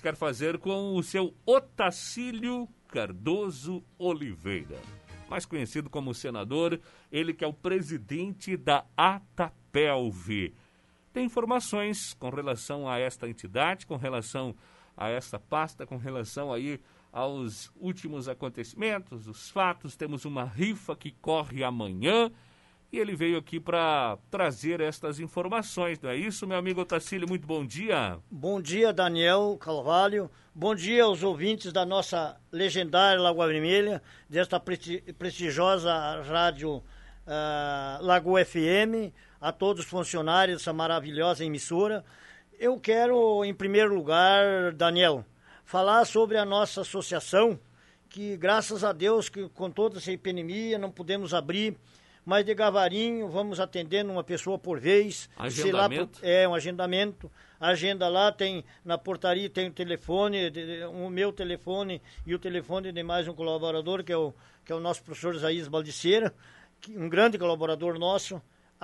quer fazer com o seu Otacílio Cardoso Oliveira, mais conhecido como senador, ele que é o presidente da Atapelv. Tem informações com relação a esta entidade, com relação a esta pasta, com relação aí aos últimos acontecimentos, os fatos. Temos uma rifa que corre amanhã e ele veio aqui para trazer estas informações, não é isso, meu amigo Otacílio? Muito bom dia. Bom dia, Daniel Carvalho. Bom dia aos ouvintes da nossa legendária Lagoa Vermelha, desta prestigiosa rádio Lagoa FM, a todos os funcionários dessa maravilhosa emissora. Eu quero, em primeiro lugar, Daniel, falar sobre a nossa associação, que graças a Deus, que com toda essa epidemia não podemos abrir, mas devagarinho vamos atendendo uma pessoa por vez. Agendamento? Um agendamento. A agenda lá tem, na portaria tem o telefone, o meu telefone e o telefone de mais um colaborador, que é o nosso professor Isaías Baldiceira, um grande colaborador nosso.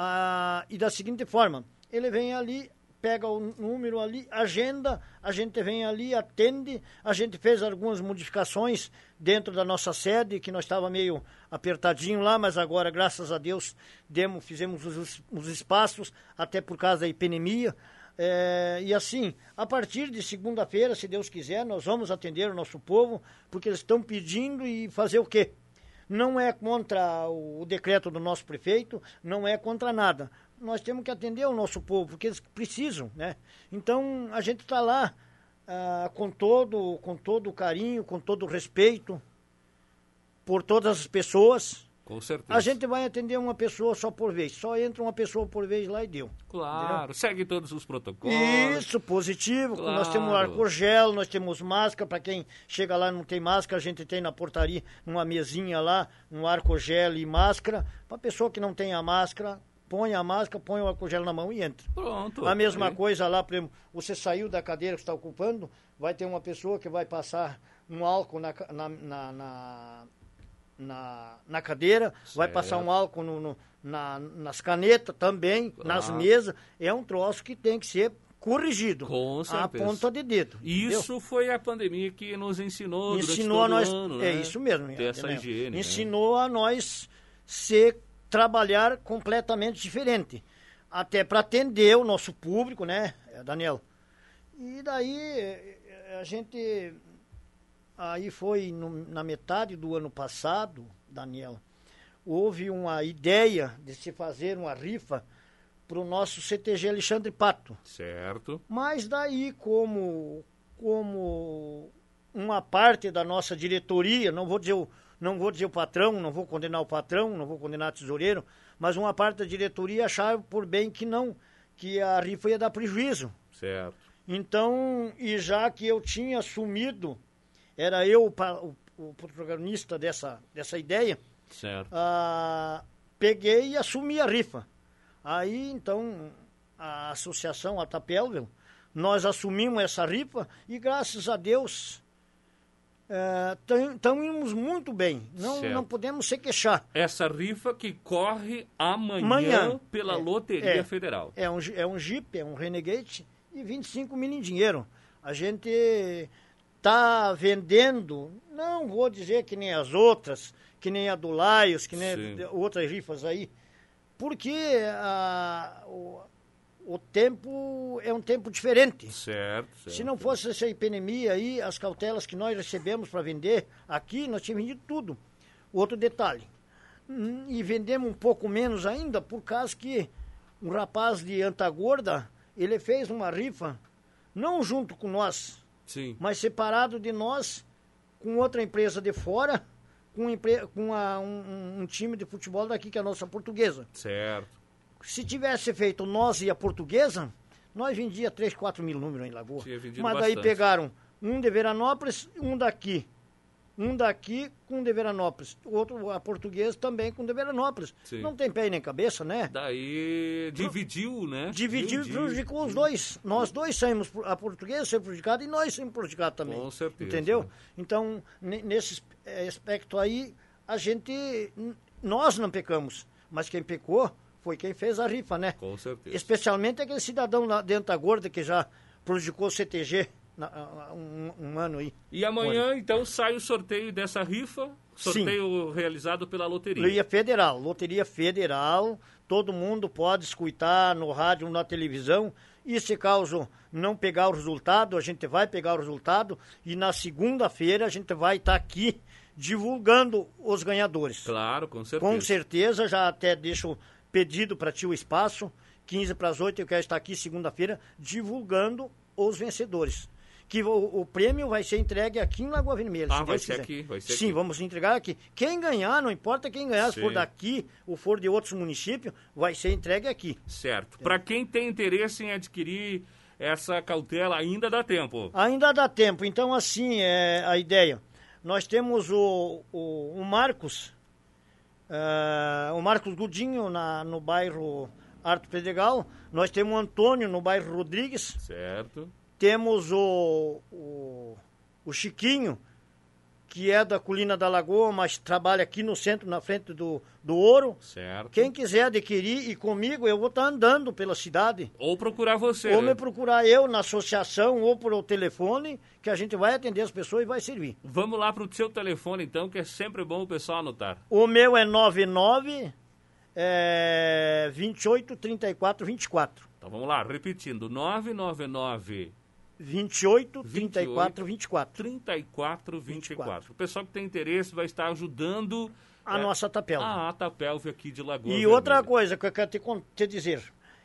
E da seguinte forma, ele vem ali, pega o número ali, agenda, a gente vem ali, atende. A gente fez algumas modificações dentro da nossa sede, que nós estava meio apertadinho lá, mas agora, graças a Deus, fizemos os espaços, até por causa da epidemia. E assim, a partir de segunda-feira, se Deus quiser, nós vamos atender o nosso povo, porque eles estão pedindo e fazer o quê? Não é contra o decreto do nosso prefeito, não é contra nada. Nós temos que atender o nosso povo, porque eles precisam, né? Então, a gente está lá com todo o carinho, com todo o respeito por todas as pessoas. Com certeza. A gente vai atender uma pessoa só por vez. Só entra uma pessoa por vez lá e deu. Claro, entendeu? Segue todos os protocolos. Isso, positivo. Claro. Nós temos álcool gel, nós temos máscara. Para quem chega lá e não tem máscara, a gente tem na portaria uma mesinha lá, um álcool gel e máscara. Para a pessoa que não tem a máscara, põe a máscara, põe o álcool gel na mão e entra. Pronto. A mesma coisa lá, por exemplo, você saiu da cadeira que está ocupando, vai ter uma pessoa que vai passar um álcool na cadeira, certo. Vai passar um álcool nas canetas também, nas mesas. É um troço que tem que ser corrigido. Com certeza. A ponta de dedo. Isso entendeu? Foi a pandemia que nos ensinou durante a nós, ano, é né? isso mesmo. Ter essa higiene. Ensinou a nós trabalhar completamente diferente. Até para atender o nosso público, né, Daniel? E daí a gente... Aí foi na metade do ano passado, Daniel, houve uma ideia de se fazer uma rifa para o nosso CTG Alexandre Pato. Certo. Mas daí, como uma parte da nossa diretoria, não vou dizer o patrão, não vou condenar o patrão, não vou condenar o tesoureiro, mas uma parte da diretoria achava por bem que a rifa ia dar prejuízo. Certo. Então, e já que eu tinha assumido, era eu o protagonista dessa ideia, certo. Peguei e assumi a rifa. Aí, então, a associação Atapelv, nós assumimos essa rifa e, graças a Deus, estamos muito bem. Não podemos se queixar. Essa rifa que corre amanhã pela Loteria Federal. É um Jeep, é um Renegade e 25 mil em dinheiro. A gente está vendendo, não vou dizer que nem as outras, que nem a do Laios, que nem outras rifas aí, porque o tempo é um tempo diferente. Certo. Se não fosse essa epidemia aí, as cautelas que nós recebemos para vender aqui, nós tínhamos vendido tudo. Outro detalhe, e vendemos um pouco menos ainda, por causa que um rapaz de Antagorda, ele fez uma rifa, não junto com nós, sim, mas separado de nós, com outra empresa de fora, com um time de futebol daqui, que é a nossa Portuguesa. Certo. Se tivesse feito nós e a Portuguesa, nós vendia 3, 4 mil números em Lagoa. Mas daí pegaram um de Veranópolis, um daqui com de Veranópolis, outro, a Portuguesa, também com de Veranópolis. Sim. Não tem pé nem cabeça, né? Daí dividiu, né? Dividiu e prejudicou os dois. Nós dois saímos, a Portuguesa saiu prejudicada e nós saímos prejudicados também. Com certeza. Entendeu? Então, nesse aspecto aí, nós não pecamos, mas quem pecou foi quem fez a rifa, né? Com certeza. Especialmente aquele cidadão lá dentro da Gorda que já prejudicou o CTG. um ano aí. E amanhã, então, sai o sorteio dessa rifa, sorteio realizado pela loteria. Loteria Federal, todo mundo pode escutar no rádio ou na televisão, e se caso não pegar o resultado, a gente vai pegar o resultado, e na segunda-feira a gente vai estar aqui divulgando os ganhadores. Claro, com certeza. Com certeza, já até deixo pedido para ti o espaço, 7:45 eu quero estar aqui segunda-feira divulgando os vencedores. Que o prêmio vai ser entregue aqui em Lagoa Vermelha. Vai ser aqui. Sim, vamos entregar aqui. Quem ganhar, não importa quem ganhar, se for daqui ou for de outros municípios, vai ser entregue aqui. Certo. Para quem tem interesse em adquirir essa cautela, ainda dá tempo. Ainda dá tempo. Então, assim, é a ideia. Nós temos o Marcos, o Marcos Godinho no bairro Arto Pedregal. Nós temos o Antônio no bairro Rodrigues. Certo. Temos o Chiquinho, que é da Colina da Lagoa, mas trabalha aqui no centro, na frente do Ouro. Certo. Quem quiser adquirir, e comigo, eu vou estar andando pela cidade. Ou procurar você. Ou me procurar eu na associação, ou por telefone, que a gente vai atender as pessoas e vai servir. Vamos lá para o seu telefone, então, que é sempre bom o pessoal anotar. O meu é 99 28 34 24. Então vamos lá, repetindo, 999 28 34 24. 34 24. O pessoal que tem interesse vai estar ajudando a nossa Atapelve. A Atapelve aqui de Lagoa E Vermelha. outra coisa que eu quero te dizer,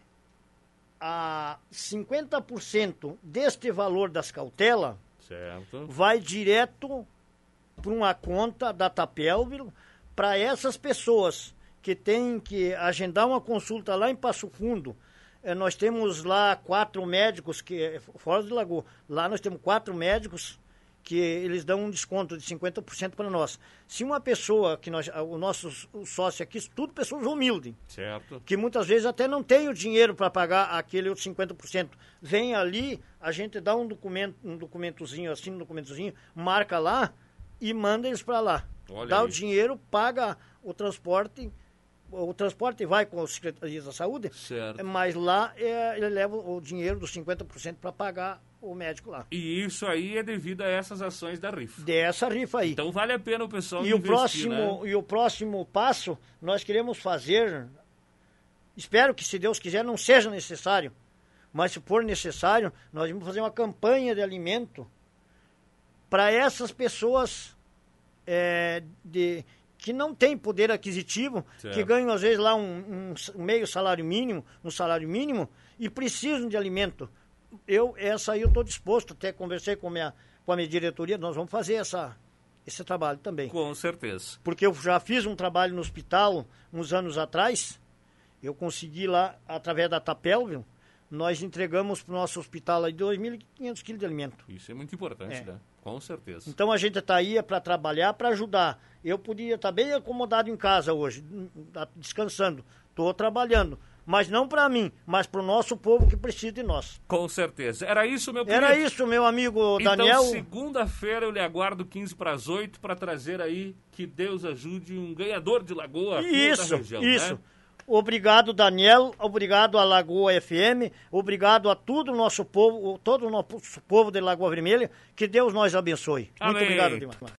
50% deste valor das cautelas vai direto para uma conta da Atapelve para essas pessoas que têm que agendar uma consulta lá em Passo Fundo. Nós temos lá 4 médicos, fora de Lagoa, lá nós temos 4 médicos que eles dão um desconto de 50% para nós. Se uma pessoa, o nosso sócio aqui, tudo pessoas humildes, certo, que muitas vezes até não tem o dinheiro para pagar aquele outro 50%, vem ali, a gente dá um documentozinho, assina um documentozinho, marca lá e manda eles para lá. Olha dá aí. O dinheiro, paga o transporte vai com a Secretaria da Saúde, certo, mas lá ele leva o dinheiro dos 50% para pagar o médico lá. E isso aí é devido a essas ações da rifa. Dessa rifa aí. Então vale a pena o pessoal investir, né? E o próximo passo, nós queremos fazer, espero que, se Deus quiser, não seja necessário, mas se for necessário, nós vamos fazer uma campanha de alimento para essas pessoas que não tem poder aquisitivo, certo, que ganham às vezes lá um meio salário mínimo, um salário mínimo, e precisam de alimento. Essa aí eu estou disposto, até conversei com a minha diretoria, nós vamos fazer esse trabalho também. Com certeza. Porque eu já fiz um trabalho no hospital uns anos atrás, eu consegui lá, através da Atapelve, nós entregamos para o nosso hospital aí 2.500 quilos de alimento. Isso é muito importante, né? Com certeza. Então a gente está aí para trabalhar, para ajudar. Eu podia estar bem acomodado em casa hoje, descansando. Estou trabalhando. Mas não para mim, mas para o nosso povo que precisa de nós. Com certeza. Era isso, meu querido? Era isso, meu amigo Daniel. Então, segunda-feira eu lhe aguardo 7:45 para trazer aí, que Deus ajude, um ganhador de Lagoa aqui da região. Isso. Né? Obrigado, Daniel. Obrigado a Lagoa FM. Obrigado a todo o nosso povo de Lagoa Vermelha. Que Deus nos abençoe. Amém. Muito obrigado, Dimar.